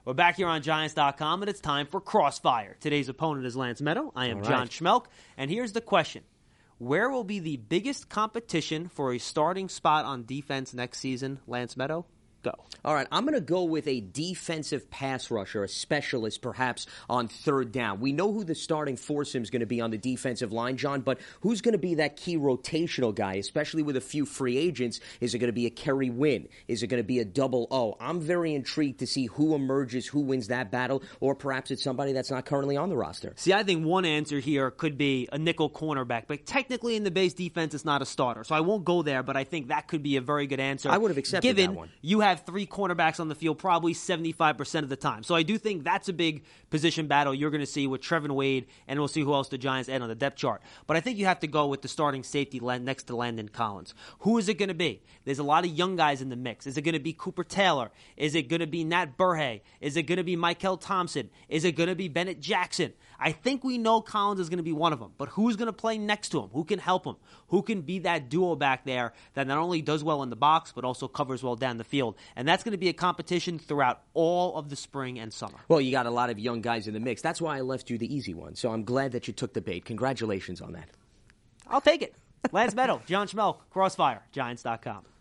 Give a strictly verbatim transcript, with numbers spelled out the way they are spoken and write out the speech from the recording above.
We're back here on Giants dot com, and it's time for Crossfire. Today's opponent is Lance Meadow. I am All John right. Schmelk, and here's the question. Where will be the biggest competition for a starting spot on defense next season? Lance Meadow, go. All right, I'm going to go with a defensive pass rusher, a specialist perhaps on third down. We know who the starting foursome is going to be on the defensive line, John, but who's going to be that key rotational guy, especially with a few free agents? Is it going to be a Kerry Wynn? Is it going to be a double O? I'm very intrigued to see who emerges, who wins that battle, or perhaps it's somebody that's not currently on the roster. See, I think one answer here could be a nickel cornerback, but technically in the base defense, it's not a starter. So I won't go there, but I think that could be a very good answer. I would have accepted given that one. You have three cornerbacks on the field probably seventy-five percent of the time. So I do think that's a big position battle you're going to see with Trevin Wade, and we'll see who else the Giants add on the depth chart. But I think you have to go with the starting safety next to Landon Collins. Who is it going to be? There's a lot of young guys in the mix. Is it going to be Cooper Taylor? Is it going to be Nat Burhay? Is it going to be Michael Thompson? Is it going to be Bennett Jackson? I think we know Collins is going to be one of them, but who's going to play next to him? Who can help him? Who can be that duo back there that not only does well in the box, but also covers well down the field? And that's going to be a competition throughout all of the spring and summer. Well, you got a lot of young guys in the mix. That's why I left you the easy one. So I'm glad that you took the bait. Congratulations on that. I'll take it. Lance Meadow, John Schmelk, Crossfire, Giants dot com.